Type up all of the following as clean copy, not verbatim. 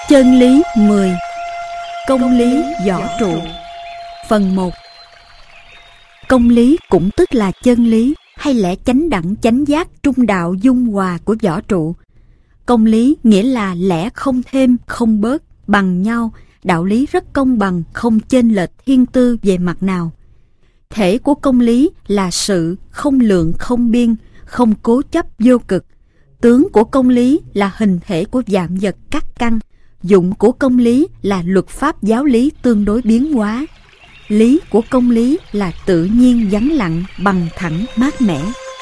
Chân lý 10. Công lý võ trụ. Phần 1. Công lý cũng tức là chân lý hay lẽ chánh đẳng chánh giác trung đạo dung hòa của võ trụ. Công lý nghĩa là lẽ không thêm không bớt, bằng nhau, đạo lý rất công bằng, không chênh lệch thiên tư về mặt nào. Thể của công lý là sự không lượng không biên, không cố chấp vô cực. Tướng của công lý là hình thể của vạn vật các căn. Dụng của công lý là luật pháp giáo lý tương đối biến hóa. Lý của công lý là tự nhiên vắng lặng, bằng thẳng, mát mẻ.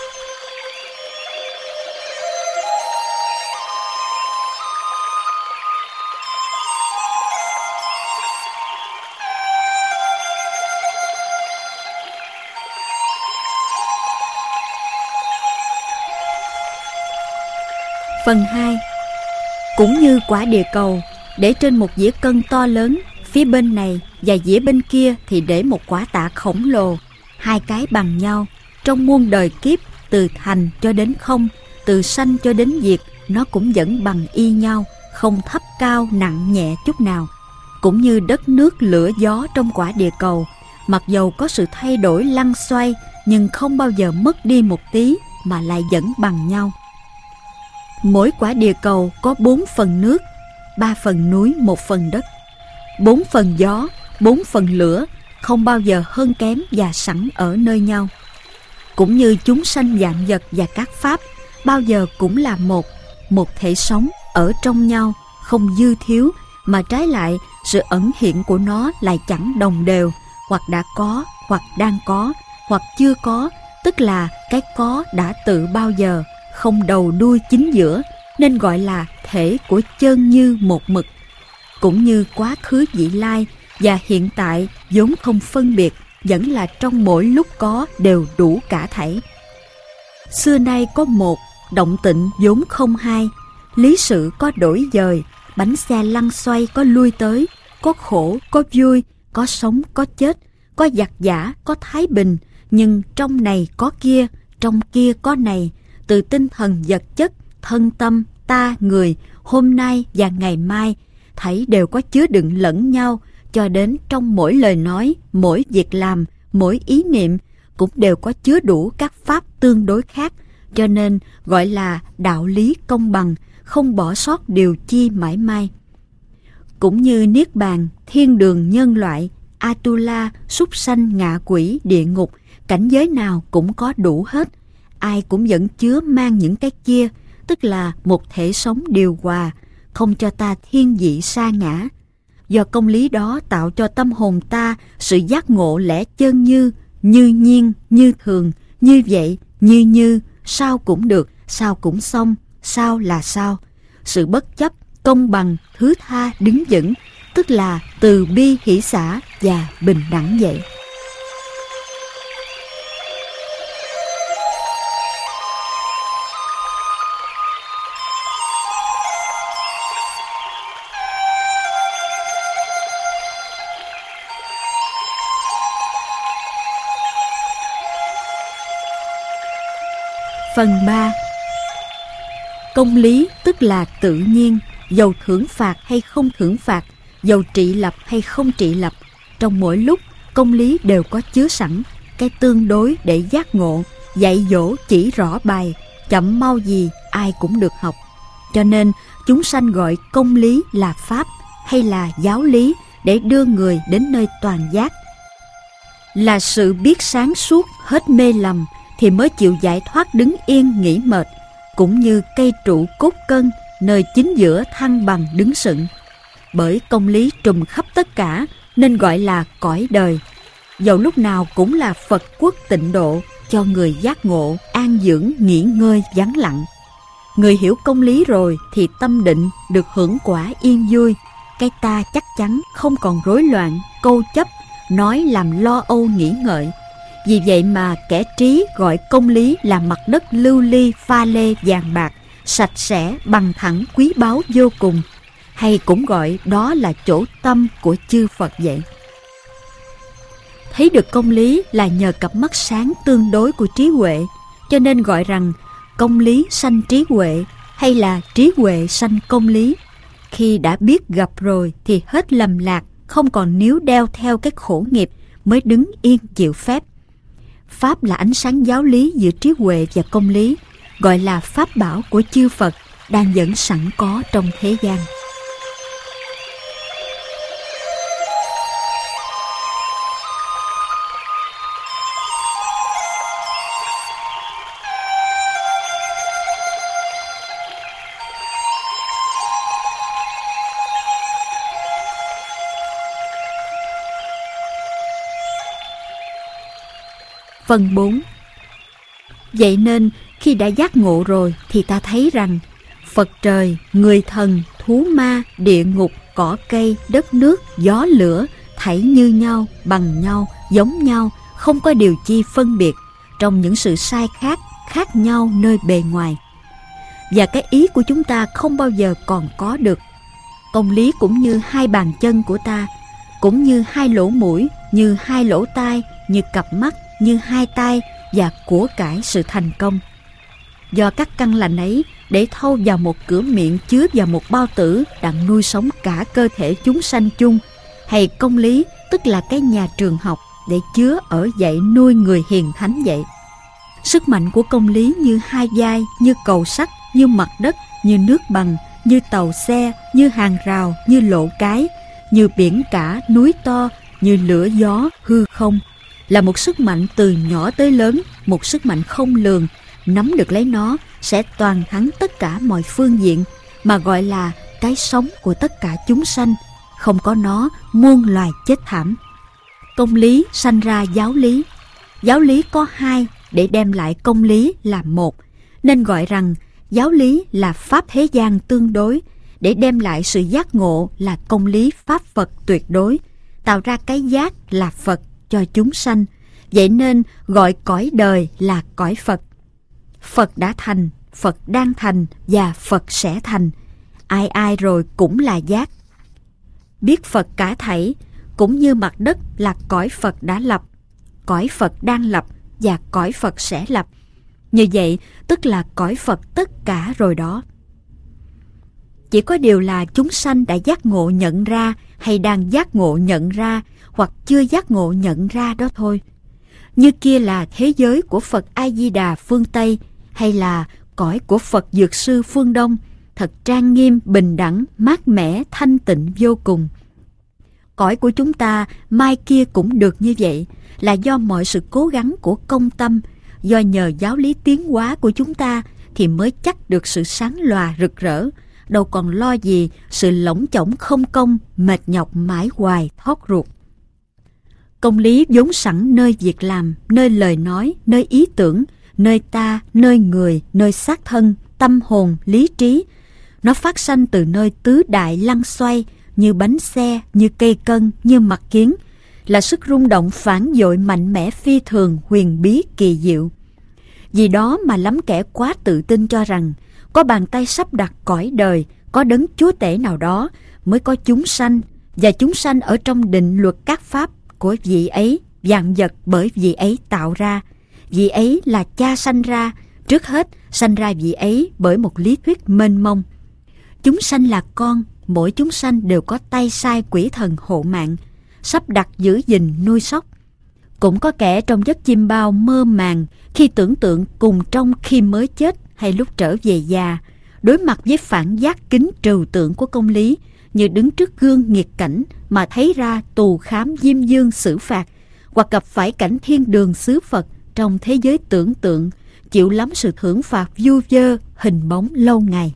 Phần 2. Cũng như quả địa cầu, để trên một dĩa cân to lớn, phía bên này và dĩa bên kia thì để một quả tạ khổng lồ. Hai cái bằng nhau, trong muôn đời kiếp, từ thành cho đến không, từ sanh cho đến diệt, nó cũng vẫn bằng y nhau, không thấp cao nặng nhẹ chút nào. Cũng như đất nước lửa gió trong quả địa cầu, mặc dầu có sự thay đổi lăn xoay, nhưng không bao giờ mất đi một tí, mà lại vẫn bằng nhau. Mỗi quả địa cầu có 4 phần nước, 3 phần núi, 1 phần đất. 4 phần gió, 4 phần lửa, không bao giờ hơn kém và sẵn ở nơi nhau. Cũng như chúng sanh vạn vật và các pháp, bao giờ cũng là một thể sống ở trong nhau, không dư thiếu, mà trái lại sự ẩn hiện của nó lại chẳng đồng đều, hoặc đã có, hoặc đang có, hoặc chưa có, tức là cái có đã tự bao giờ, không đầu đuôi chính giữa, nên gọi là thể của chân như một mực. Cũng như quá khứ vị lai và hiện tại vốn không phân biệt, vẫn là trong mỗi lúc có đều đủ cả thảy. Xưa nay có một, động tịnh vốn không hai, lý sự có đổi dời, bánh xe lăn xoay có lui tới, có khổ, có vui, có sống, có chết, có giặc giã, có thái bình, nhưng trong này có kia, trong kia có này, từ tinh thần vật chất, thân tâm, ta, người, hôm nay và ngày mai, thảy đều có chứa đựng lẫn nhau, cho đến trong mỗi lời nói, mỗi việc làm, mỗi ý niệm, cũng đều có chứa đủ các pháp tương đối khác, cho nên gọi là đạo lý công bằng, không bỏ sót điều chi mãi mai. Cũng như Niết Bàn, thiên đường nhân loại, Atula, súc sanh, ngạ quỷ, địa ngục, cảnh giới nào cũng có đủ hết. Ai cũng vẫn chứa mang những cái kia, tức là một thể sống điều hòa, không cho ta thiên vị sa ngã. Do công lý đó tạo cho tâm hồn ta sự giác ngộ lẽ chân như nhiên, như thường, như vậy, như, sao cũng được, sao cũng xong, sao là sao. Sự bất chấp, công bằng, thứ tha, đứng vững, tức là từ bi hỷ xả và bình đẳng vậy. Phần 3. Công lý tức là tự nhiên, dầu thưởng phạt hay không thưởng phạt, dầu trị lập hay không trị lập, trong mỗi lúc công lý đều có chứa sẵn cái tương đối để giác ngộ, dạy dỗ chỉ rõ bài, chậm mau gì ai cũng được học. Cho nên chúng sanh gọi công lý là pháp hay là giáo lý để đưa người đến nơi toàn giác. Là sự biết sáng suốt hết mê lầm thì mới chịu giải thoát đứng yên nghỉ mệt, cũng như cây trụ cốt cân nơi chính giữa thăng bằng đứng sững. Bởi công lý trùm khắp tất cả nên gọi là cõi đời, dầu lúc nào cũng là Phật quốc tịnh độ, cho người giác ngộ, an dưỡng, nghỉ ngơi, vắng lặng. Người hiểu công lý rồi thì tâm định được hưởng quả yên vui, cái ta chắc chắn không còn rối loạn, câu chấp, nói làm lo âu nghĩ ngợi. Vì vậy mà kẻ trí gọi công lý là mặt đất lưu ly pha lê vàng bạc, sạch sẽ, bằng thẳng, quý báu vô cùng, hay cũng gọi đó là chỗ tâm của chư Phật vậy. Thấy được công lý là nhờ cặp mắt sáng tương đối của trí huệ, cho nên gọi rằng công lý sanh trí huệ hay là trí huệ sanh công lý. khi đã biết gặp rồi thì hết lầm lạc, không còn níu đeo theo cái khổ nghiệp, mới đứng yên chịu phép. Pháp là ánh sáng giáo lý giữa trí huệ và công lý, gọi là pháp bảo của chư Phật đang vẫn sẵn có trong thế gian. Phần 4. Vậy nên khi đã giác ngộ rồi thì ta thấy rằng Phật trời, người thần, thú ma, địa ngục, cỏ cây, đất nước, gió lửa thảy như nhau, bằng nhau, giống nhau, không có điều chi phân biệt trong những sự sai khác nhau nơi bề ngoài. Và cái ý của chúng ta không bao giờ còn có được. Công lý cũng như hai bàn chân của ta, cũng như hai lỗ mũi, như hai lỗ tai, như cặp mắt, như hai tay và của cải sự thành công. Do các căn lành ấy để thâu vào một cửa miệng chứa vào một bao tử đặng nuôi sống cả cơ thể chúng sanh chung, hay công lý tức là cái nhà trường học để chứa ở dạy nuôi người hiền thánh vậy. Sức mạnh của công lý như hai vai, như cầu sắt, như mặt đất, như nước bằng, như tàu xe, như hàng rào, như lộ cái, như biển cả, núi to, như lửa gió, hư không, là một sức mạnh từ nhỏ tới lớn, một sức mạnh không lường. Nắm được lấy nó sẽ toàn thắng tất cả mọi phương diện, mà gọi là cái sống của tất cả chúng sanh. Không có nó, muôn loài chết thảm. Công lý sanh ra giáo lý. Giáo lý có hai để đem lại công lý là một, nên gọi rằng giáo lý là pháp thế gian tương đối, để đem lại sự giác ngộ là công lý pháp Phật tuyệt đối, tạo ra cái giác là Phật cho chúng sanh. Vậy nên gọi cõi đời là cõi Phật. Phật đã thành, Phật đang thành và Phật sẽ thành. Ai ai rồi cũng là giác. Biết Phật cả thảy, cũng như mặt đất là cõi Phật đã lập, cõi Phật đang lập và cõi Phật sẽ lập. Như vậy tức là cõi Phật tất cả rồi đó. Chỉ có điều là chúng sanh đã giác ngộ nhận ra, hay đang giác ngộ nhận ra, hoặc chưa giác ngộ nhận ra đó thôi. Như kia là thế giới của Phật A-di-đà phương Tây, hay là cõi của Phật Dược Sư phương Đông, thật trang nghiêm, bình đẳng, mát mẻ, thanh tịnh vô cùng. Cõi của chúng ta mai kia cũng được như vậy, là do mọi sự cố gắng của công tâm, do nhờ giáo lý tiến hóa của chúng ta thì mới chắc được sự sáng lòa rực rỡ, đâu còn lo gì sự lỏng chỏng không công, mệt nhọc mãi hoài thót ruột. Công lý vốn sẵn nơi việc làm, nơi lời nói, nơi ý tưởng, nơi ta, nơi người, nơi xác thân, tâm hồn, lý trí. Nó phát sanh từ nơi tứ đại lăn xoay, như bánh xe, như cây cân, như mặt kiến, là sức rung động phản dội mạnh mẽ phi thường, huyền bí kỳ diệu. Vì đó mà lắm kẻ quá tự tin cho rằng có bàn tay sắp đặt cõi đời, có đấng chúa tể nào đó mới có chúng sanh, và chúng sanh ở trong định luật các pháp của vị ấy, vạn vật bởi vị ấy tạo ra. Vị ấy là cha sanh ra, trước hết sanh ra vị ấy bởi một lý thuyết mênh mông. Chúng sanh là con, mỗi chúng sanh đều có tay sai quỷ thần hộ mạng, sắp đặt giữ gìn nuôi sóc. Cũng có kẻ trong giấc chim bao mơ màng khi tưởng tượng cùng trong khi mới chết hay lúc trở về già, đối mặt với phản giác kính trừu tượng của công lý, như đứng trước gương nghiệt cảnh mà thấy ra tù khám diêm dương xử phạt, hoặc gặp phải cảnh thiên đường xứ Phật trong thế giới tưởng tượng, chịu lắm sự thưởng phạt vu vơ, hình bóng lâu ngày.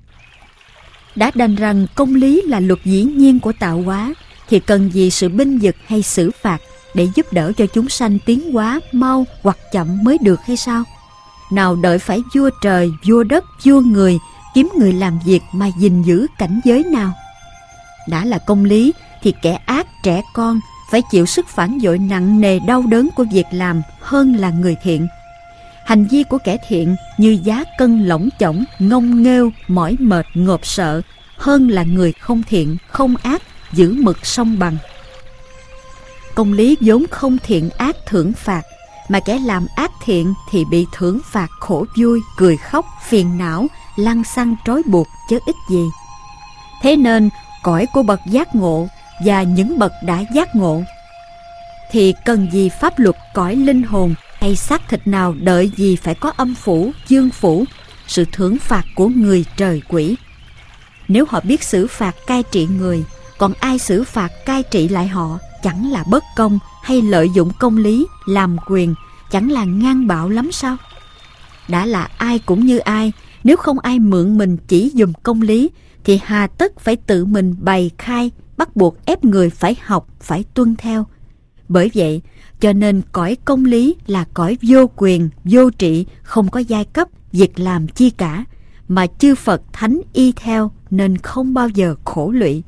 Đã đành rằng công lý là luật dĩ nhiên của tạo hóa, thì cần gì sự binh vực hay xử phạt để giúp đỡ cho chúng sanh tiến hóa mau hoặc chậm mới được hay sao? Nào đợi phải vua trời, vua đất, vua người kiếm người làm việc mà gìn giữ cảnh giới nào? Đã là công lý thì kẻ ác trẻ con phải chịu sức phản dội nặng nề đau đớn của việc làm hơn là người thiện. Hành vi của kẻ thiện như giá cân lỏng chỏng, ngông nghêu, mỏi mệt, ngộp sợ, hơn là người không thiện, không ác, giữ mực song bằng. Công lý vốn không thiện ác thưởng phạt, mà kẻ làm ác thiện thì bị thưởng phạt khổ vui, cười khóc, phiền não, lăng xăng trói buộc chứ ích gì. Thế nên cõi của bậc giác ngộ và những bậc đã giác ngộ, thì cần gì pháp luật cõi linh hồn hay xác thịt nào đợi gì phải có âm phủ, dương phủ, sự thưởng phạt của người trời quỷ. Nếu họ biết xử phạt cai trị người, còn ai xử phạt cai trị lại họ, chẳng là bất công hay lợi dụng công lý, làm quyền, chẳng là ngang bạo lắm sao? Đã là ai cũng như ai, nếu không ai mượn mình chỉ dùm công lý, thì hà tất phải tự mình bày khai, bắt buộc ép người phải học, phải tuân theo. Bởi vậy, cho nên cõi công lý là cõi vô quyền, vô trị, không có giai cấp, việc làm chi cả, mà chư Phật Thánh y theo nên không bao giờ khổ lụy.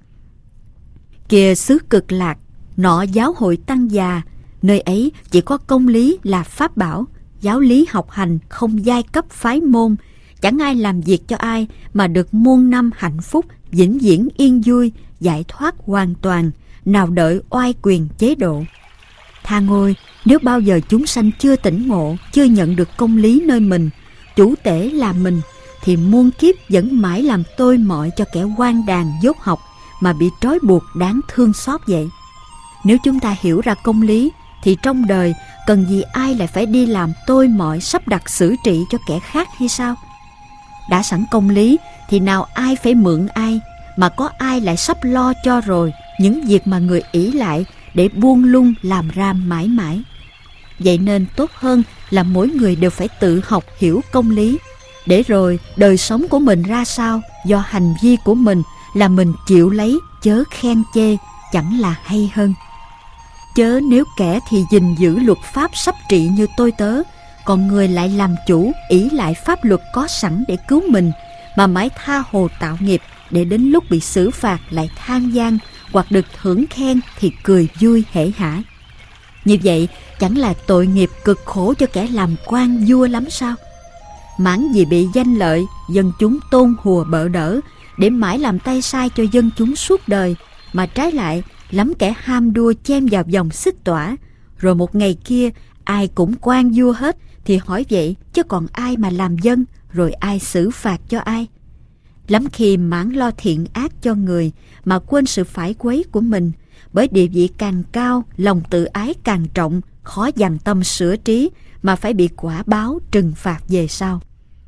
Kìa xứ Cực Lạc, nọ giáo hội tăng già, nơi ấy chỉ có công lý là pháp bảo, giáo lý học hành không giai cấp phái môn, chẳng ai làm việc cho ai mà được muôn năm hạnh phúc, vĩnh viễn yên vui, giải thoát hoàn toàn, nào đợi oai quyền chế độ. Tha ngôi, nếu bao giờ chúng sanh chưa tỉnh ngộ, chưa nhận được công lý nơi mình, chủ tể là mình, thì muôn kiếp vẫn mãi làm tôi mọi cho kẻ hoang đàn dốt học mà bị trói buộc đáng thương xót vậy. Nếu chúng ta hiểu ra công lý, thì trong đời cần gì ai lại phải đi làm tôi mọi sắp đặt xử trị cho kẻ khác hay sao? Đã sẵn công lý thì nào ai phải mượn ai, mà có ai lại sắp lo cho rồi những việc mà người ỷ lại để buông lung làm ra mãi mãi. Vậy nên tốt hơn là mỗi người đều phải tự học hiểu công lý, để rồi đời sống của mình ra sao do hành vi của mình là mình chịu lấy, chớ khen chê, chẳng là hay hơn. Chớ nếu kẻ thì gìn giữ luật pháp sắp trị như tôi tớ, còn người lại làm chủ ỷ lại pháp luật có sẵn để cứu mình, mà mãi tha hồ tạo nghiệp, để đến lúc bị xử phạt lại than gian, hoặc được thưởng khen thì cười vui hể hả. Như vậy chẳng là tội nghiệp cực khổ cho kẻ làm quan vua lắm sao? Mãn vì bị danh lợi, dân chúng tôn hùa bợ đỡ, để mãi làm tay sai cho dân chúng suốt đời, mà trái lại lắm kẻ ham đua chen vào vòng xích tỏa, rồi một ngày kia ai cũng quan vua hết, thì hỏi vậy chứ còn ai mà làm dân, rồi ai xử phạt cho ai? Lắm khi mãn lo thiện ác cho người mà quên sự phải quấy của mình, bởi địa vị càng cao, lòng tự ái càng trọng, khó dằn tâm sửa trí, mà phải bị quả báo trừng phạt về sau.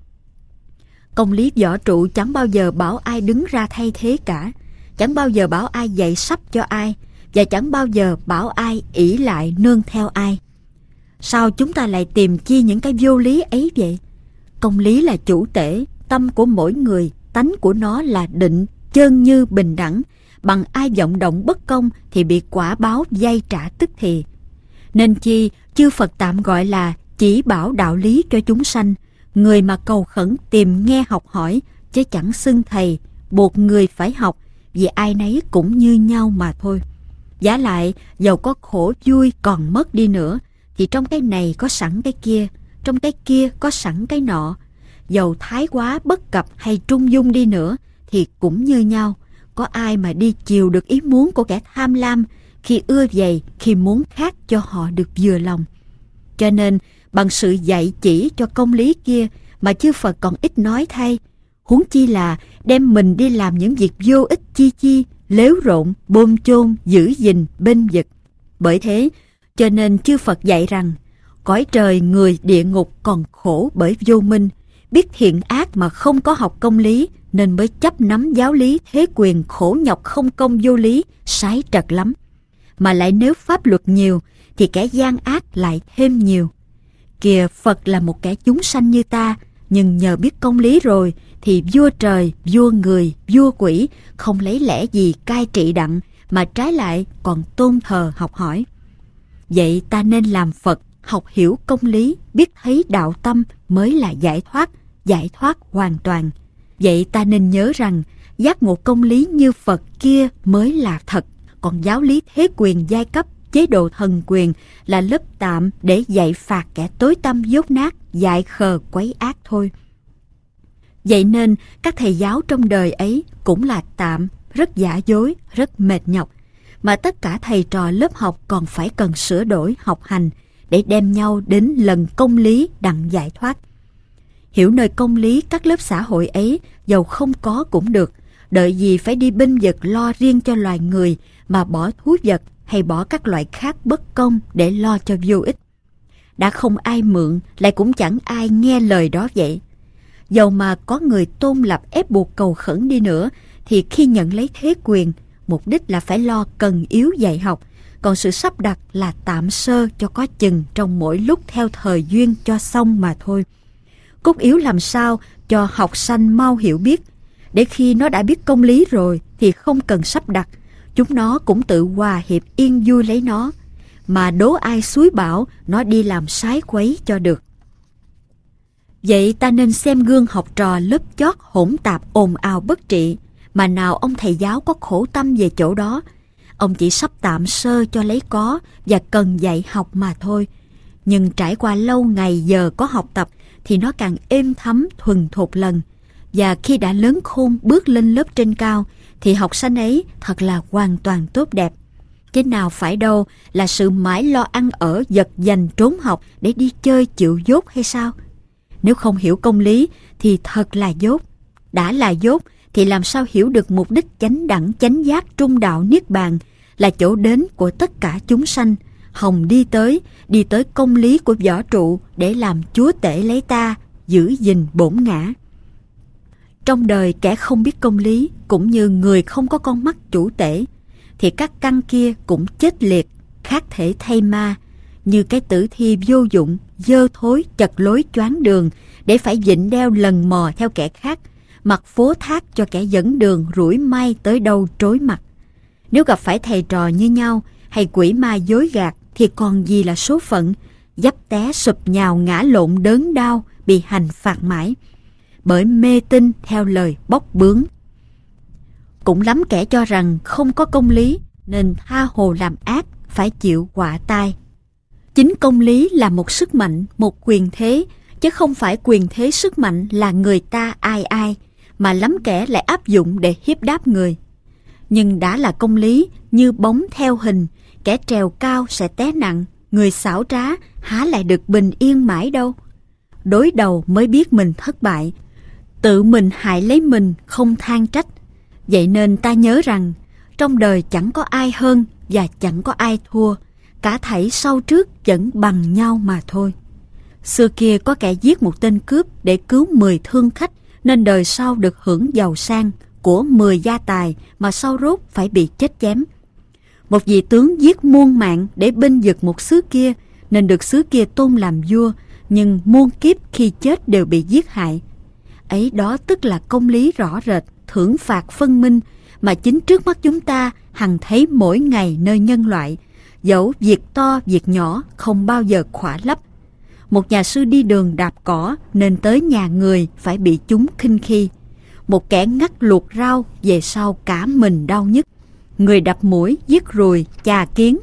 Công lý võ trụ chẳng bao giờ bảo ai đứng ra thay thế cả, chẳng bao giờ bảo ai dạy sắp cho ai, và chẳng bao giờ bảo ai ỷ lại nương theo ai. Sao chúng ta lại tìm chi những cái vô lý ấy vậy? Công lý là chủ tể, tâm của mỗi người, tánh của nó là định, chân như bình đẳng, bằng ai vọng động bất công thì bị quả báo vay trả tức thì. Nên chi chư Phật tạm gọi là chỉ bảo đạo lý cho chúng sanh, người mà cầu khẩn tìm nghe học hỏi, chứ chẳng xưng thầy, buộc người phải học, vì ai nấy cũng như nhau mà thôi. Vả lại, dầu có khổ vui còn mất đi nữa, thì trong cái này có sẵn cái kia, trong cái kia có sẵn cái nọ. Dầu thái quá bất cập hay trung dung đi nữa, thì cũng như nhau. Có ai mà đi chiều được ý muốn của kẻ tham lam, khi ưa vậy, khi muốn khác cho họ được vừa lòng. Cho nên, bằng sự dạy chỉ cho công lý kia mà chư Phật còn ít nói thay, huống chi là đem mình đi làm những việc vô ích chi lếu rộn, bôm chôn, giữ gìn, bênh vực. Bởi thế, cho nên chư Phật dạy rằng, cõi trời người địa ngục còn khổ bởi vô minh, biết thiện ác mà không có học công lý, nên mới chấp nắm giáo lý thế quyền khổ nhọc không công vô lý, sái trật lắm. Mà lại nếu pháp luật nhiều, thì kẻ gian ác lại thêm nhiều. Kìa Phật là một kẻ chúng sanh như ta, nhưng nhờ biết công lý rồi, thì vua trời, vua người, vua quỷ không lấy lẽ gì cai trị đặng, mà trái lại còn tôn thờ học hỏi. Vậy ta nên làm Phật, học hiểu công lý, biết thấy đạo tâm mới là giải thoát hoàn toàn. Vậy ta nên nhớ rằng, giác ngộ công lý như Phật kia mới là thật, còn giáo lý thế quyền giai cấp, chế độ thần quyền là lớp tạm để dạy phạt kẻ tối tăm dốt nát, dại khờ quấy ác thôi. Vậy nên các thầy giáo trong đời ấy cũng là tạm, rất giả dối, rất mệt nhọc, mà tất cả thầy trò lớp học còn phải cần sửa đổi học hành để đem nhau đến lần công lý đặng giải thoát. Hiểu nơi công lý các lớp xã hội ấy dầu không có cũng được, đợi gì phải đi binh vực lo riêng cho loài người mà bỏ thú vật hay bỏ các loại khác bất công để lo cho vô ích. Đã không ai mượn, lại cũng chẳng ai nghe lời đó vậy. Dầu mà có người tôn lập ép buộc cầu khẩn đi nữa, thì khi nhận lấy thế quyền, mục đích là phải lo cần yếu dạy học, còn sự sắp đặt là tạm sơ cho có chừng trong mỗi lúc theo thời duyên cho xong mà thôi. Cốt yếu làm sao cho học sanh mau hiểu biết, để khi nó đã biết công lý rồi thì không cần sắp đặt, chúng nó cũng tự hòa hiệp yên vui lấy nó, mà đố ai xúi bảo nó đi làm sái quấy cho được. Vậy ta nên xem gương học trò lớp chót hỗn tạp ồn ào bất trị, mà nào ông thầy giáo có khổ tâm về chỗ đó. Ông chỉ sắp tạm sơ cho lấy có và cần dạy học mà thôi. Nhưng trải qua lâu ngày giờ có học tập thì nó càng êm thấm thuần thục lần. Và khi đã lớn khôn bước lên lớp trên cao thì học sinh ấy thật là hoàn toàn tốt đẹp. Chứ nào phải đâu là sự mãi lo ăn ở giật giành trốn học để đi chơi chịu dốt hay sao? Nếu không hiểu công lý thì thật là dốt. Đã là dốt thì làm sao hiểu được mục đích chánh đẳng chánh giác trung đạo niết bàn là chỗ đến của tất cả chúng sanh, hòng đi tới công lý của võ trụ để làm chúa tể lấy ta, giữ gìn bổn ngã. Trong đời kẻ không biết công lý cũng như người không có con mắt chủ tể thì các căn kia cũng chết liệt, khác thể thay ma, như cái tử thi vô dụng, dơ thối, chật lối choáng đường để phải vịnh đeo lần mò theo kẻ khác, mặc phố thác cho kẻ dẫn đường rủi may tới đâu trối mặt. Nếu gặp phải thầy trò như nhau hay quỷ ma dối gạt thì còn gì là số phận, dấp té sụp nhào ngã lộn đớn đau, bị hành phạt mãi bởi mê tín theo lời bóc bướm. Cũng lắm kẻ cho rằng không có công lý nên tha hồ làm ác, phải chịu họa tai. Chính công lý là một sức mạnh, một quyền thế, chứ không phải quyền thế sức mạnh là người ta ai ai, mà lắm kẻ lại áp dụng để hiếp đáp người. Nhưng đã là công lý, như bóng theo hình, kẻ trèo cao sẽ té nặng, người xảo trá há lại được bình yên mãi đâu. Đối đầu mới biết mình thất bại, tự mình hại lấy mình, không than trách. Vậy nên ta nhớ rằng, trong đời chẳng có ai hơn và chẳng có ai thua, cả thảy sau trước vẫn bằng nhau mà thôi. Xưa kia có kẻ giết một tên cướp để cứu 10 thương khách, nên đời sau được hưởng giàu sang của 10 gia tài mà sau rốt phải bị chết chém. Một vị tướng giết muôn mạng để binh vực một xứ kia, nên được xứ kia tôn làm vua, nhưng muôn kiếp khi chết đều bị giết hại. Ấy đó tức là công lý rõ rệt, thưởng phạt phân minh, mà chính trước mắt chúng ta hằng thấy mỗi ngày nơi nhân loại, dẫu việc to việc nhỏ không bao giờ khỏa lấp. Một nhà sư đi đường đạp cỏ nên tới nhà người phải bị chúng khinh khi. Một kẻ ngắt luộc rau về sau cả mình đau nhức. Người đập muỗi, giết ruồi, chà kiến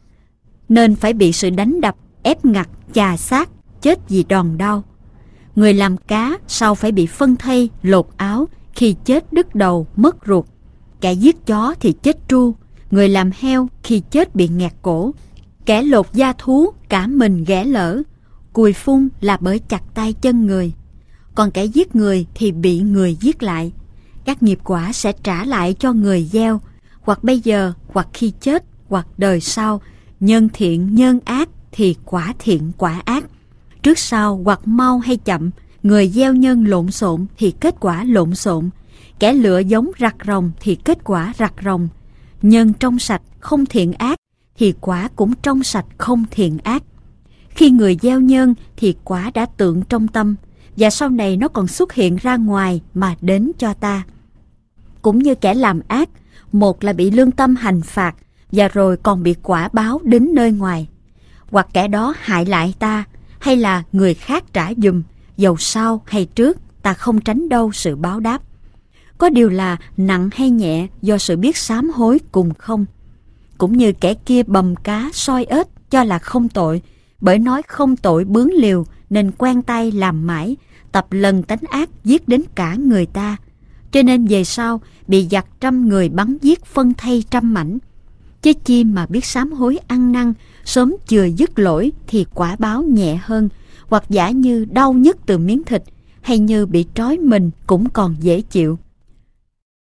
nên phải bị sự đánh đập, ép ngặt, chà xác, chết vì đòn đau. Người làm cá sau phải bị phân thây, lột áo, khi chết đứt đầu, mất ruột. Kẻ giết chó thì chết tru. Người làm heo khi chết bị nghẹt cổ. Kẻ lột da thú cả mình ghẻ lỡ. Cùi phun là bởi chặt tay chân người. Còn kẻ giết người thì bị người giết lại. Các nghiệp quả sẽ trả lại cho người gieo, hoặc bây giờ, hoặc khi chết, hoặc đời sau. Nhân thiện nhân ác thì quả thiện quả ác. Trước sau hoặc mau hay chậm, người gieo nhân lộn xộn thì kết quả lộn xộn. Kẻ lựa giống rặt rồng thì kết quả rặt rồng. Nhân trong sạch không thiện ác thì quả cũng trong sạch không thiện ác. Khi người gieo nhân thì quả đã tượng trong tâm, và sau này nó còn xuất hiện ra ngoài mà đến cho ta. Cũng như kẻ làm ác, một là bị lương tâm hành phạt, và rồi còn bị quả báo đến nơi ngoài. Hoặc kẻ đó hại lại ta, hay là người khác trả giùm, dầu sau hay trước, ta không tránh đâu sự báo đáp. Có điều là nặng hay nhẹ do sự biết sám hối cùng không. Cũng như kẻ kia bầm cá soi ếch cho là không tội, bởi nói không tội bướng liều nên quen tay làm mãi, tập lần tánh ác giết đến cả người ta. Cho nên về sau bị giặc 100 người bắn giết phân thây 100 mảnh. Chứ chi mà biết sám hối ăn năn, sớm chừa dứt lỗi thì quả báo nhẹ hơn, hoặc giả như đau nhức từ miếng thịt, hay như bị trói mình cũng còn dễ chịu.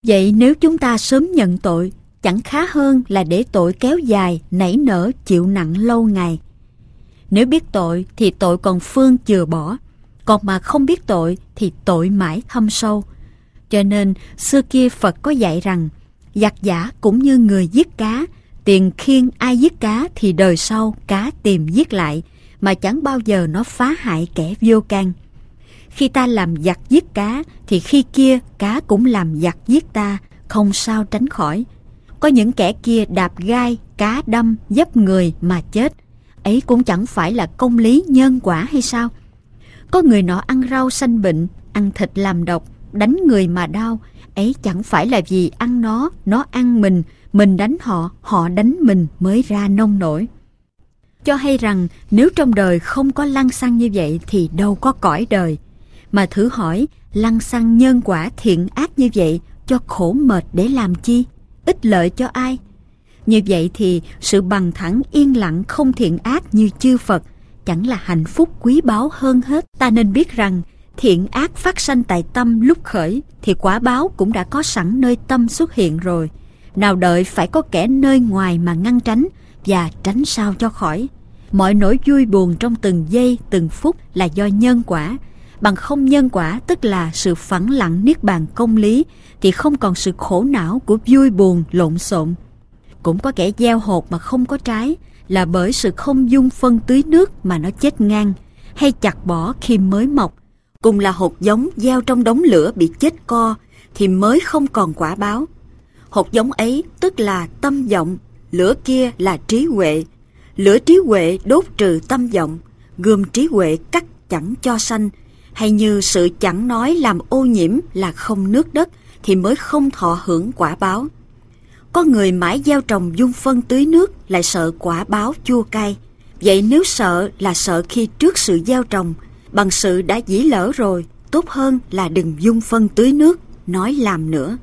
Vậy nếu chúng ta sớm nhận tội, chẳng khá hơn là để tội kéo dài, nảy nở, chịu nặng lâu ngày. Nếu biết tội thì tội còn phương chừa bỏ, còn mà không biết tội thì tội mãi thâm sâu. Cho nên xưa kia Phật có dạy rằng giặc giả cũng như người giết cá, tiền khiên ai giết cá thì đời sau cá tìm giết lại, mà chẳng bao giờ nó phá hại kẻ vô can. Khi ta làm giặc giết cá thì khi kia cá cũng làm giặc giết ta, không sao tránh khỏi. Có những kẻ kia đạp gai, cá đâm, dấp người mà chết, ấy cũng chẳng phải là công lý nhân quả hay sao? Có người nọ ăn rau sanh bệnh, ăn thịt làm độc, đánh người mà đau, ấy chẳng phải là vì ăn nó ăn mình đánh họ, họ đánh mình mới ra nông nổi. Cho hay rằng nếu trong đời không có lăng xăng như vậy thì đâu có cõi đời. Mà thử hỏi, lăng xăng nhân quả thiện ác như vậy cho khổ mệt để làm chi? Ích lợi cho ai? Như vậy thì sự bằng thẳng yên lặng không thiện ác như chư Phật chẳng là hạnh phúc quý báu hơn hết. Ta nên biết rằng thiện ác phát sanh tại tâm lúc khởi thì quả báo cũng đã có sẵn nơi tâm xuất hiện rồi. Nào đợi phải có kẻ nơi ngoài mà ngăn tránh và tránh sao cho khỏi. Mọi nỗi vui buồn trong từng giây từng phút là do nhân quả. Bằng không nhân quả tức là sự phẳng lặng niết bàn công lý thì không còn sự khổ não của vui buồn lộn xộn. Cũng có kẻ gieo hột mà không có trái là bởi sự không dung phân tưới nước mà nó chết ngang hay chặt bỏ khi mới mọc. Cùng là hột giống gieo trong đống lửa bị chết co thì mới không còn quả báo. Hột giống ấy tức là tâm vọng, lửa kia là trí huệ. Lửa trí huệ đốt trừ tâm vọng, gươm trí huệ cắt chẳng cho sanh. Hay như sự chẳng nói làm ô nhiễm là không nước đất thì mới không thọ hưởng quả báo. Có người mãi gieo trồng dung phân tưới nước lại sợ quả báo chua cay. Vậy nếu sợ là sợ khi trước sự gieo trồng, bằng sự đã dĩ lỡ rồi, tốt hơn là đừng dung phân tưới nước, nói làm nữa.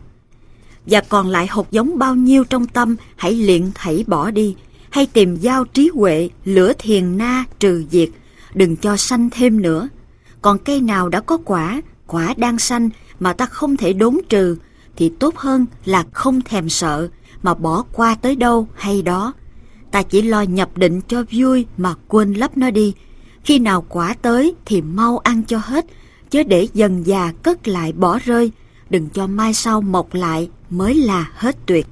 Và còn lại hột giống bao nhiêu trong tâm hãy liệng thảy bỏ đi, hay tìm giao trí huệ, lửa thiền na trừ diệt, đừng cho sanh thêm nữa. Còn cây nào đã có quả, quả đang sanh mà ta không thể đốn trừ, thì tốt hơn là không thèm sợ, mà bỏ qua tới đâu hay đó. Ta chỉ lo nhập định cho vui mà quên lấp nó đi. Khi nào quả tới thì mau ăn cho hết, chứ để dần già cất lại bỏ rơi, đừng cho mai sau mọc lại mới là hết tuyệt.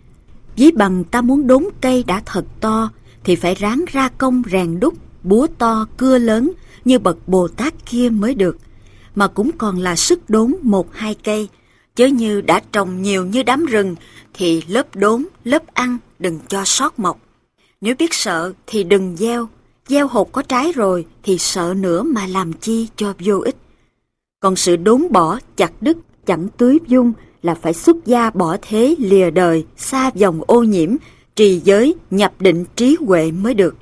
Ví bằng ta muốn đốn cây đã thật to, thì phải ráng ra công rèn đúc, búa to, cưa lớn như bậc Bồ Tát kia mới được. Mà cũng còn là sức đốn 1-2 cây, chớ như đã trồng nhiều như đám rừng, thì lớp đốn, lớp ăn, đừng cho sót mọc. Nếu biết sợ thì đừng gieo, gieo hột có trái rồi thì sợ nữa mà làm chi cho vô ích. Còn sự đốn bỏ, chặt đứt, chẳng tưới dung là phải xuất gia bỏ thế lìa đời, xa vòng ô nhiễm, trì giới, nhập định trí huệ mới được.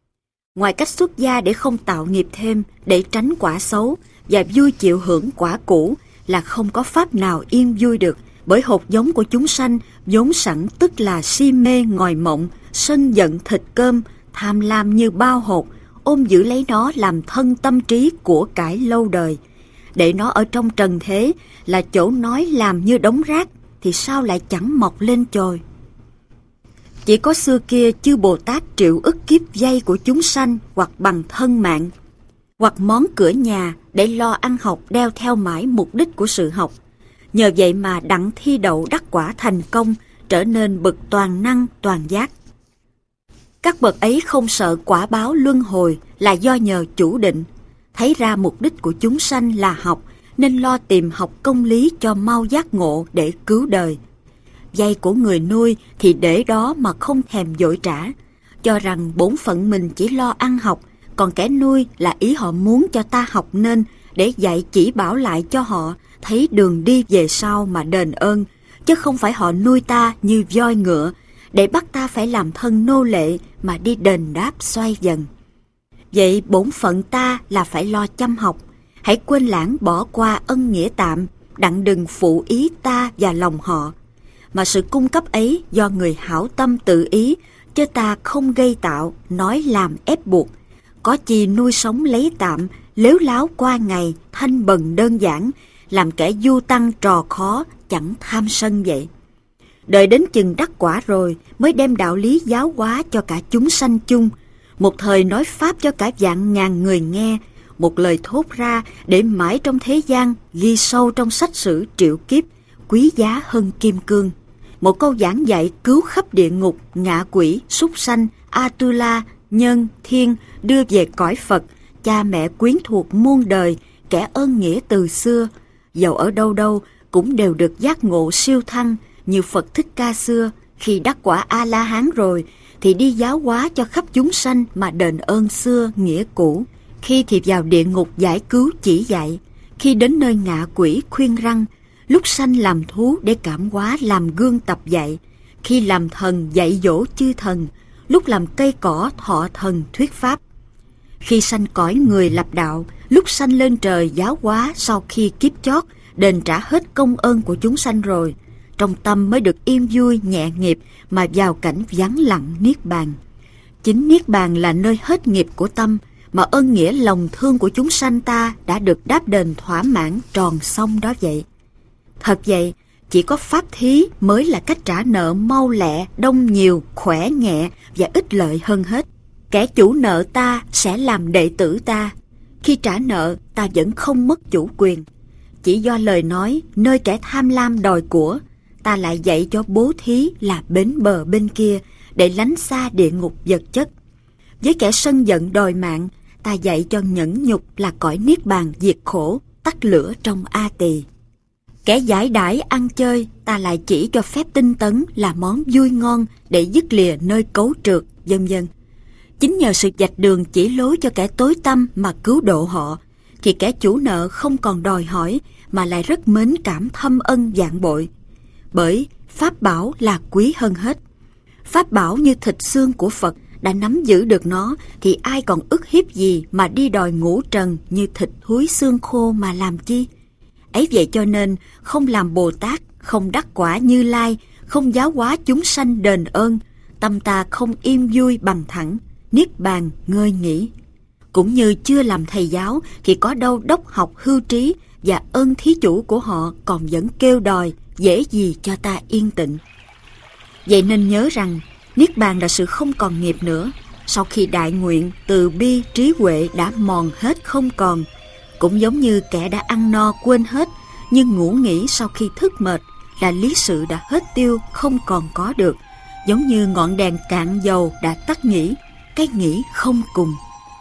Ngoài cách xuất gia để không tạo nghiệp thêm, để tránh quả xấu và vui chịu hưởng quả cũ là không có pháp nào yên vui được, bởi hột giống của chúng sanh vốn sẵn tức là si mê ngòi mộng, sân giận thịt cơm, tham lam như bao hột, ôm giữ lấy nó làm thân tâm trí của cải lâu đời. Để nó ở trong trần thế là chỗ nói làm như đống rác, thì sao lại chẳng mọc lên chồi. Chỉ có xưa kia chư Bồ Tát triệu ức kiếp vay của chúng sanh, hoặc bằng thân mạng, hoặc món cửa nhà để lo ăn học đeo theo mãi mục đích của sự học. Nhờ vậy mà đặng thi đậu đắc quả thành công, trở nên bậc toàn năng toàn giác. Các bậc ấy không sợ quả báo luân hồi là do nhờ chủ định, thấy ra mục đích của chúng sanh là học, nên lo tìm học công lý cho mau giác ngộ để cứu đời. Vay của người nuôi thì để đó mà không thèm vội trả, cho rằng bổn phận mình chỉ lo ăn học, còn kẻ nuôi là ý họ muốn cho ta học nên để dạy chỉ bảo lại cho họ thấy đường đi về sau mà đền ơn, chứ không phải họ nuôi ta như voi ngựa để bắt ta phải làm thân nô lệ mà đi đền đáp xoay dần. Vậy bổn phận ta là phải lo chăm học, hãy quên lãng bỏ qua ân nghĩa tạm, đặng đừng phụ ý ta và lòng họ. Mà sự cung cấp ấy do người hảo tâm tự ý, chứ ta không gây tạo, nói làm ép buộc. Có chi nuôi sống lấy tạm, lếu láo qua ngày, thanh bần đơn giản, làm kẻ du tăng trò khó, chẳng tham sân vậy. Đợi đến chừng đắc quả rồi mới đem đạo lý giáo hóa cho cả chúng sanh chung, một thời nói pháp cho cả vạn ngàn người nghe, một lời thốt ra để mãi trong thế gian ghi sâu trong sách sử triệu kiếp, quý giá hơn kim cương. Một câu giảng dạy cứu khắp địa ngục, ngạ quỷ, súc sanh, Atula, nhân, thiên đưa về cõi Phật, cha mẹ quyến thuộc muôn đời, kẻ ơn nghĩa từ xưa, dầu ở đâu đâu cũng đều được giác ngộ siêu thăng, như Phật Thích Ca xưa, khi đắc quả A-la-hán rồi, thì đi giáo hóa cho khắp chúng sanh mà đền ơn xưa nghĩa cũ. Khi thì vào địa ngục giải cứu chỉ dạy, khi đến nơi ngạ quỷ khuyên răng, lúc sanh làm thú để cảm hóa làm gương tập dạy, khi làm thần dạy dỗ chư thần, lúc làm cây cỏ thọ thần thuyết pháp. Khi sanh cõi người lập đạo, lúc sanh lên trời giáo hóa sau khi kiếp chót, đền trả hết công ơn của chúng sanh rồi, trong tâm mới được yên vui nhẹ nghiệp mà vào cảnh vắng lặng niết bàn. Chính niết bàn là nơi hết nghiệp của tâm, mà ơn nghĩa lòng thương của chúng sanh ta đã được đáp đền thỏa mãn tròn xong đó vậy. Thật vậy, chỉ có pháp thí mới là cách trả nợ mau lẹ, đông nhiều, khỏe nhẹ và ích lợi hơn hết. Kẻ chủ nợ ta sẽ làm đệ tử ta. Khi trả nợ, ta vẫn không mất chủ quyền. Chỉ do lời nói, nơi kẻ tham lam đòi của, ta lại dạy cho bố thí là bến bờ bên kia, để lánh xa địa ngục vật chất. Với kẻ sân giận đòi mạng, ta dạy cho nhẫn nhục là cõi niết bàn diệt khổ, tắt lửa trong A Tỳ. Kẻ giải đãi ăn chơi, ta lại chỉ cho phép tinh tấn là món vui ngon để dứt lìa nơi cấu trượt, vân vân. Chính nhờ sự vạch đường chỉ lối cho kẻ tối tăm mà cứu độ họ, thì kẻ chủ nợ không còn đòi hỏi mà lại rất mến cảm thâm ân vạn bội. Bởi pháp bảo là quý hơn hết. Pháp bảo như thịt xương của Phật, đã nắm giữ được nó thì ai còn ức hiếp gì mà đi đòi ngũ trần như thịt thúi xương khô mà làm chi. Ấy vậy cho nên không làm Bồ Tát, không đắc quả Như Lai, không giáo hóa chúng sanh đền ơn, tâm ta không yên vui bằng thẳng, niết bàn ngơi nghỉ. Cũng như chưa làm thầy giáo thì có đâu đốc học hưu trí, và ơn thí chủ của họ còn vẫn kêu đòi, dễ gì cho ta yên tịnh. Vậy nên nhớ rằng niết bàn là sự không còn nghiệp nữa. Sau khi đại nguyện, từ bi, trí huệ đã mòn hết không còn, cũng giống như kẻ đã ăn no quên hết, nhưng ngủ nghỉ sau khi thức mệt là lý sự đã hết tiêu, không còn có được. Giống như ngọn đèn cạn dầu đã tắt nghỉ, cái nghỉ không cùng.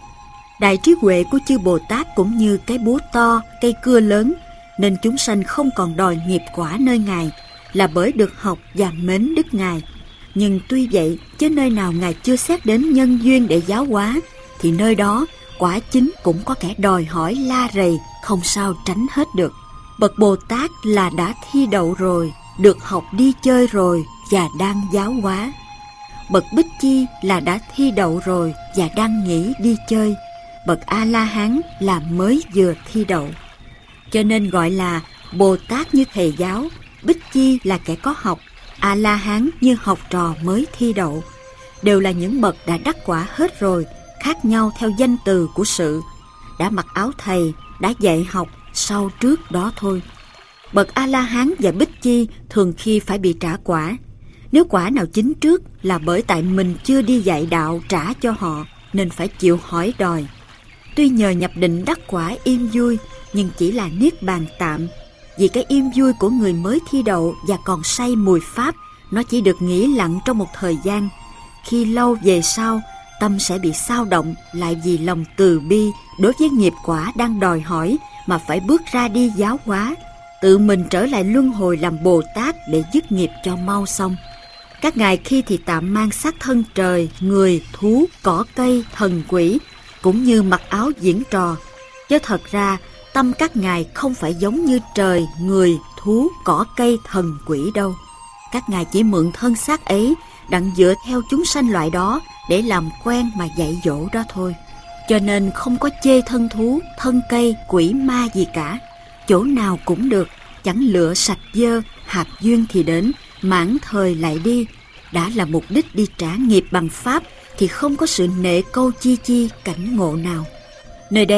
Đại trí huệ của chư Bồ Tát cũng như cái búa to, cây cưa lớn, nên chúng sanh không còn đòi nghiệp quả nơi Ngài, là bởi được học và mến Đức Ngài. Nhưng tuy vậy, chứ nơi nào Ngài chưa xét đến nhân duyên để giáo hóa, thì nơi đó quả chính cũng có kẻ đòi hỏi la rầy, không sao tránh hết được. Bậc Bồ Tát là đã thi đậu rồi, được học đi chơi rồi và đang giáo hóa. Bậc Bích Chi là đã thi đậu rồi và đang nghĩ đi chơi. Bậc A-la-hán là mới vừa thi đậu. Cho nên gọi là Bồ Tát như thầy giáo, Bích Chi là kẻ có học, A-la-hán như học trò mới thi đậu. Đều là những bậc đã đắc quả hết rồi, khác nhau theo danh từ của sự. Đã mặc áo thầy, đã dạy học, sau trước đó thôi. Bậc A-la-hán và Bích Chi thường khi phải bị trả quả. Nếu quả nào chính trước là bởi tại mình chưa đi dạy đạo trả cho họ, nên phải chịu hỏi đòi. Tuy nhờ nhập định đắc quả yên vui, nhưng chỉ là niết bàn tạm. Vì cái yên vui của người mới thi đậu và còn say mùi pháp, nó chỉ được nghỉ lặng trong một thời gian. Khi lâu về sau, tâm sẽ bị xao động lại vì lòng từ bi đối với nghiệp quả đang đòi hỏi mà phải bước ra đi giáo hóa, tự mình trở lại luân hồi làm Bồ Tát để dứt nghiệp cho mau xong. Các ngài khi thì tạm mang xác thân trời, người, thú, cỏ cây, thần quỷ, cũng như mặc áo diễn trò. Chứ thật ra, tâm các ngài không phải giống như trời, người, thú, cỏ cây, thần quỷ đâu. Các ngài chỉ mượn thân xác ấy, đặng dựa theo chúng sanh loại đó để làm quen mà dạy dỗ đó thôi. Cho nên không có chê thân thú, thân cây, quỷ ma gì cả. Chỗ nào cũng được, chẳng lựa sạch dơ, hạt duyên thì đến, mãn thời lại đi. Đã là mục đích đi trả nghiệp bằng pháp thì không có sự nệ câu chi chi cảnh ngộ nào. Nơi đây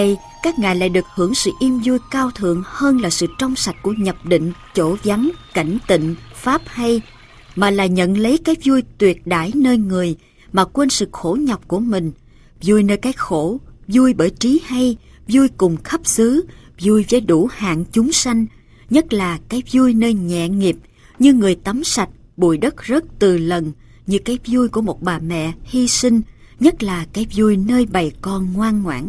các ngài lại được hưởng sự yên vui cao thượng hơn là sự trong sạch của nhập định, chỗ vắng, cảnh tịnh, pháp hay, mà là nhận lấy cái vui tuyệt đãi nơi người mà quên sự khổ nhọc của mình, vui nơi cái khổ, vui bởi trí hay, vui cùng khắp xứ, vui với đủ hạng chúng sanh, nhất là cái vui nơi nhẹ nghiệp, như người tắm sạch, bụi đất rớt từ lần, như cái vui của một bà mẹ hy sinh, nhất là cái vui nơi bầy con ngoan ngoãn.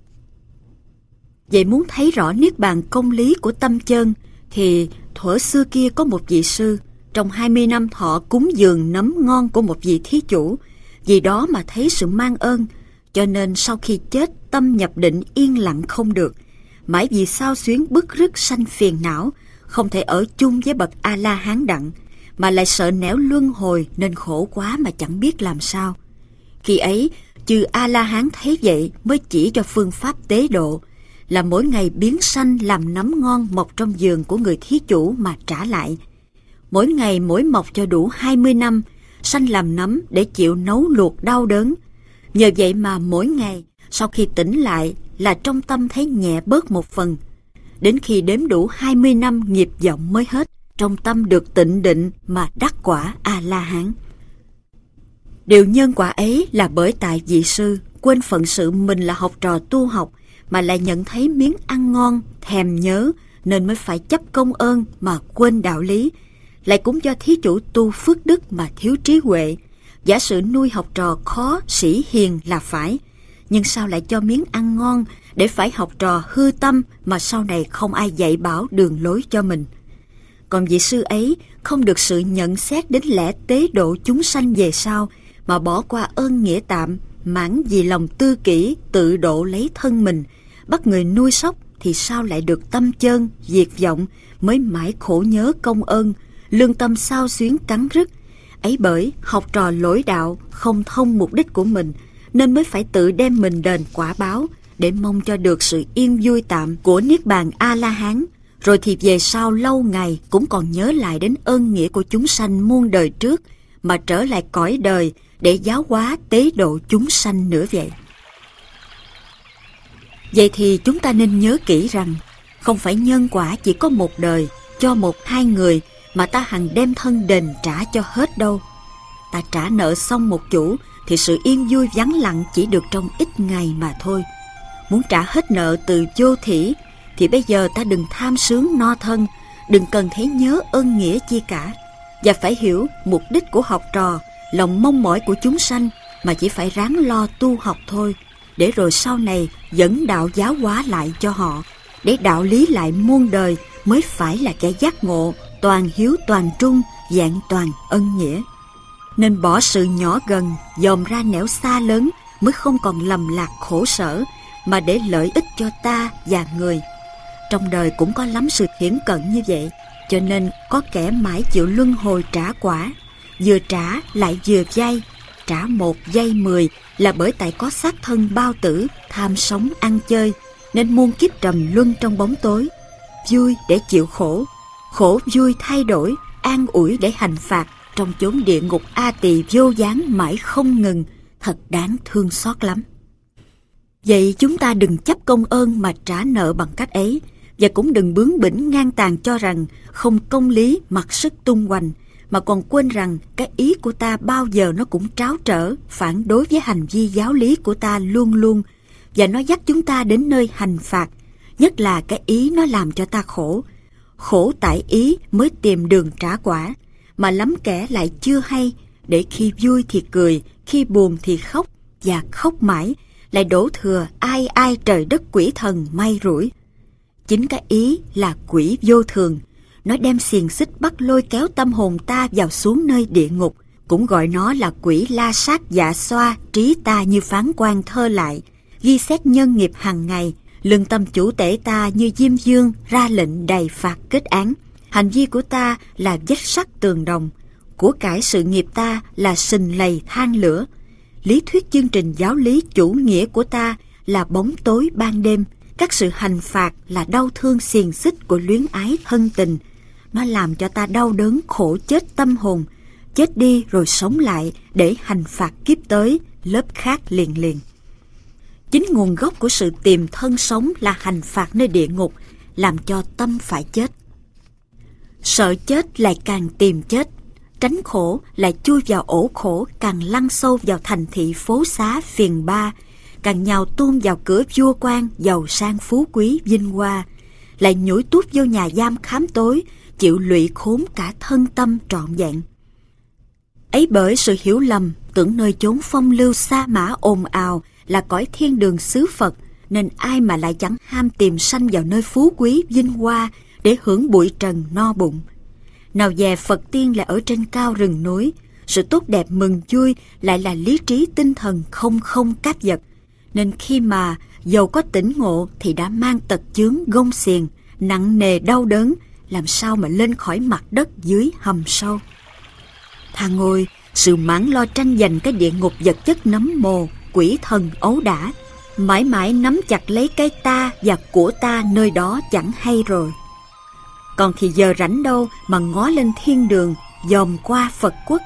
Vậy muốn thấy rõ niết bàn công lý của tâm chân, thì thuở xưa kia có một vị sư, trong 20 năm thọ cúng dường nấm ngon của một vị thí chủ, vì đó mà thấy sự mang ơn, cho nên sau khi chết tâm nhập định yên lặng không được, mãi vì xao xuyến bức rứt sanh phiền não, không thể ở chung với bậc A-la-hán đặng, mà lại sợ nẻo luân hồi nên khổ quá mà chẳng biết làm sao. Khi ấy, chư A-la-hán thấy vậy mới chỉ cho phương pháp tế độ, là mỗi ngày biến sanh làm nấm ngon mọc trong vườn của người thí chủ mà trả lại. Mỗi ngày mỗi mọc cho đủ 20 năm, sanh làm nấm để chịu nấu luộc đau đớn. Nhờ vậy mà mỗi ngày, sau khi tỉnh lại là trong tâm thấy nhẹ bớt một phần. Đến khi đếm đủ 20 năm nghiệp vọng mới hết, trong tâm được tịnh định mà đắc quả A-la-hán. Điều nhân quả ấy là bởi tại vị sư quên phận sự mình là học trò tu học, mà lại nhận thấy miếng ăn ngon, thèm nhớ, nên mới phải chấp công ơn mà quên đạo lý. Lại cũng do thí chủ tu phước đức mà thiếu trí huệ. Giả sử nuôi học trò khó, sĩ hiền là phải, nhưng sao lại cho miếng ăn ngon để phải học trò hư tâm mà sau này không ai dạy bảo đường lối cho mình. Còn vị sư ấy không được sự nhận xét đến lẽ tế độ chúng sanh về sau, mà bỏ qua ơn nghĩa tạm, mãn vì lòng tư kỷ tự độ lấy thân mình, bắt người nuôi sóc, thì sao lại được tâm chơn, diệt vọng, mới mãi khổ nhớ công ơn, lương tâm xao xuyến cắn rứt. Ấy bởi học trò lỗi đạo, không thông mục đích của mình, nên mới phải tự đem mình đền quả báo, để mong cho được sự yên vui tạm của niết bàn A-la-hán. Rồi thì về sau lâu ngày cũng còn nhớ lại đến ơn nghĩa của chúng sanh muôn đời trước, mà trở lại cõi đời để giáo hóa tế độ chúng sanh nữa vậy. Vậy thì chúng ta nên nhớ kỹ rằng, không phải nhân quả chỉ có một đời, cho một hai người, mà ta hằng đem thân đền trả cho hết đâu. Ta trả nợ xong một chủ, thì sự yên vui vắng lặng chỉ được trong ít ngày mà thôi. Muốn trả hết nợ từ vô thỉ, thì bây giờ ta đừng tham sướng no thân, đừng cần thấy nhớ ơn nghĩa chi cả, và phải hiểu mục đích của học trò, lòng mong mỏi của chúng sanh, mà chỉ phải ráng lo tu học thôi, để rồi sau này dẫn đạo giáo hóa lại cho họ, để đạo lý lại muôn đời mới phải là kẻ giác ngộ, toàn hiếu toàn trung, vẹn toàn ân nghĩa. Nên bỏ sự nhỏ gần, dòm ra nẻo xa lớn, mới không còn lầm lạc khổ sở, mà để lợi ích cho ta và người. Trong đời cũng có lắm sự thiển cận như vậy, cho nên có kẻ mãi chịu luân hồi trả quả, vừa trả lại vừa vay, trả 1 vay 10, là bởi tại có xác thân bao tử, tham sống ăn chơi, nên muôn kiếp trầm luân trong bóng tối. Vui để chịu khổ, khổ vui thay đổi, an ủi để hành phạt, trong chốn địa ngục A Tỳ vô gián mãi không ngừng, thật đáng thương xót lắm. Vậy chúng ta đừng chấp công ơn mà trả nợ bằng cách ấy, và cũng đừng bướng bỉnh ngang tàn cho rằng không công lý mặc sức tung hoành, mà còn quên rằng cái ý của ta bao giờ nó cũng tráo trở, phản đối với hành vi giáo lý của ta luôn luôn, và nó dắt chúng ta đến nơi hành phạt, nhất là cái ý nó làm cho ta khổ. Khổ tại ý mới tìm đường trả quả, mà lắm kẻ lại chưa hay, để khi vui thì cười, khi buồn thì khóc, và khóc mãi, lại đổ thừa ai ai trời đất quỷ thần may rủi. Chính cái ý là quỷ vô thường, nó đem xiềng xích bắt lôi kéo tâm hồn ta vào xuống nơi địa ngục, cũng gọi nó là quỷ la sát dạ xoa trí ta như phán quan thơ lại, ghi xét nhân nghiệp hàng ngày, lương tâm chủ tể ta như diêm dương ra lệnh đầy phạt kết án. Hành vi của ta là vách sắt tường đồng, của cải sự nghiệp ta là sình lầy than lửa. Lý thuyết chương trình giáo lý chủ nghĩa của ta là bóng tối ban đêm, các sự hành phạt là đau thương xiềng xích của luyến ái thân tình. Nó làm cho ta đau đớn khổ chết tâm hồn, chết đi rồi sống lại để hành phạt kiếp tới, lớp khác liền liền. Chính nguồn gốc của sự tìm thân sống là hành phạt nơi địa ngục, làm cho tâm phải chết. Sợ chết lại càng tìm chết, tránh khổ lại chui vào ổ khổ, càng lăn sâu vào thành thị phố xá phiền ba, càng nhào tuôn vào cửa vua quan giàu sang phú quý vinh hoa, lại nhủi tút vô nhà giam khám tối, chịu lụy khốn cả thân tâm trọn vẹn. Ấy bởi sự hiểu lầm, tưởng nơi chốn phong lưu sa mã ồn ào là cõi thiên đường xứ Phật, nên ai mà lại chẳng ham tìm sanh vào nơi phú quý vinh hoa để hưởng bụi trần no bụng. Nào dè Phật tiên lại ở trên cao rừng núi, sự tốt đẹp mừng vui lại là lý trí tinh thần không cáp vật, nên khi mà dầu có tỉnh ngộ thì đã mang tật chướng gông xiềng, nặng nề đau đớn, làm sao mà lên khỏi mặt đất dưới hầm sâu. Thà ngồi, sự mãn lo tranh giành cái địa ngục vật chất nấm mồ, quỷ thần ấu đả, mãi mãi nắm chặt lấy cái ta và của ta nơi đó chẳng hay rồi. Còn thì giờ rảnh đâu mà ngó lên thiên đường, dòm qua Phật quốc,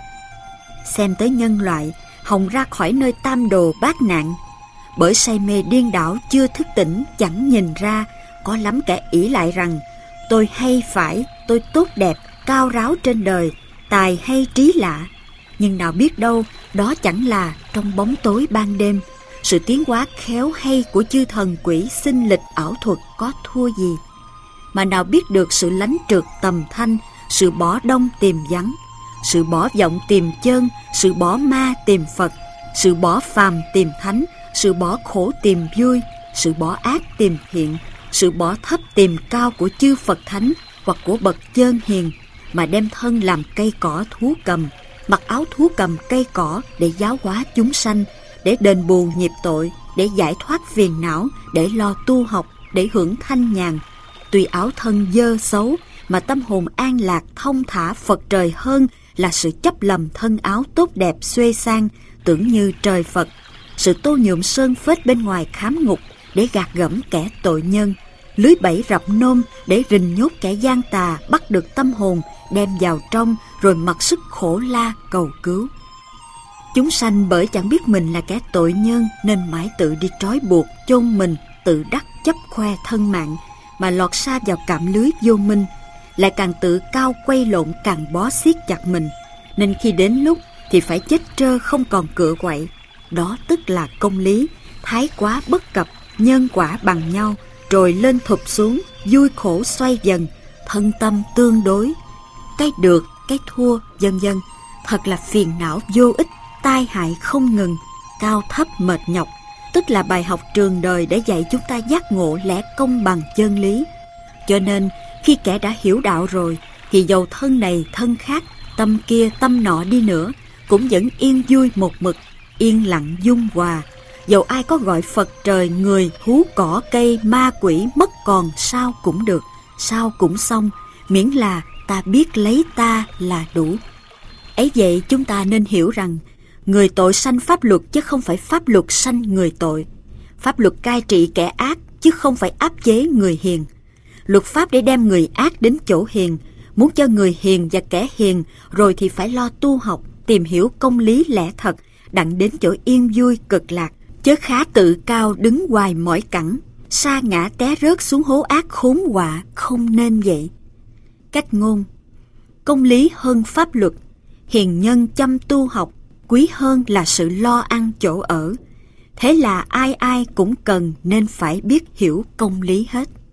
xem tới nhân loại hòng ra khỏi nơi tam đồ bát nạn. Bởi say mê điên đảo chưa thức tỉnh, chẳng nhìn ra có lắm kẻ ỷ lại rằng tôi hay phải, tôi tốt đẹp, cao ráo trên đời, tài hay trí lạ. Nhưng nào biết đâu đó chẳng là trong bóng tối ban đêm, sự tiến hóa khéo hay của chư thần quỷ sinh lịch ảo thuật có thua gì. Mà nào biết được sự lánh trượt tầm thanh, sự bỏ đông tìm vắng, sự bỏ vọng tìm chân, sự bỏ ma tìm Phật, sự bỏ phàm tìm thánh, sự bỏ khổ tìm vui, sự bỏ ác tìm thiện, sự bỏ thấp tìm cao của chư Phật thánh hoặc của bậc chơn hiền, mà đem thân làm cây cỏ thú cầm, mặc áo thú cầm cây cỏ để giáo hóa chúng sanh, để đền bù nghiệp tội, để giải thoát phiền não, để lo tu học, để hưởng thanh nhàn. Tuy áo thân dơ xấu mà tâm hồn an lạc thông thả Phật trời hơn là sự chấp lầm thân áo tốt đẹp xuê sang, tưởng như trời Phật, sự tô nhuộm sơn phết bên ngoài khám ngục để gạt gẫm kẻ tội nhân, lưới bẫy rập nôm để rình nhốt kẻ gian tà, bắt được tâm hồn đem vào trong rồi mặc sức khổ la cầu cứu. Chúng sanh bởi chẳng biết mình là kẻ tội nhân nên mãi tự đi trói buộc chôn mình, tự đắc chấp khoe thân mạng mà lọt xa vào cạm lưới vô minh, lại càng tự cao quay lộn càng bó siết chặt mình, nên khi đến lúc thì phải chết trơ không còn cựa quậy. Đó tức là công lý, thái quá bất cập, nhân quả bằng nhau, rồi lên thụp xuống, vui khổ xoay dần, thân tâm tương đối, cái được, cái thua, vân vân. Thật là phiền não vô ích, tai hại không ngừng, cao thấp mệt nhọc, tức là bài học trường đời để dạy chúng ta giác ngộ lẽ công bằng chân lý. Cho nên khi kẻ đã hiểu đạo rồi thì dầu thân này thân khác, tâm kia tâm nọ đi nữa cũng vẫn yên vui một mực, yên lặng dung hòa. Dầu ai có gọi Phật trời, người, thú, cỏ, cây, ma quỷ mất còn sao cũng được, sao cũng xong, miễn là ta biết lấy ta là đủ. Ấy vậy chúng ta nên hiểu rằng người tội sanh pháp luật chứ không phải pháp luật sanh người tội. Pháp luật cai trị kẻ ác chứ không phải áp chế người hiền. Luật pháp để đem người ác đến chỗ hiền, muốn cho người hiền và kẻ hiền rồi thì phải lo tu học, tìm hiểu công lý lẽ thật, đặng đến chỗ yên vui cực lạc, chớ khá tự cao đứng hoài mỏi cẳng, sa ngã té rớt xuống hố ác khốn họa, không nên vậy. Cách ngôn: công lý hơn pháp luật, hiền nhân chăm tu học, quý hơn là sự lo ăn chỗ ở. Thế là ai ai cũng cần nên phải biết hiểu công lý hết.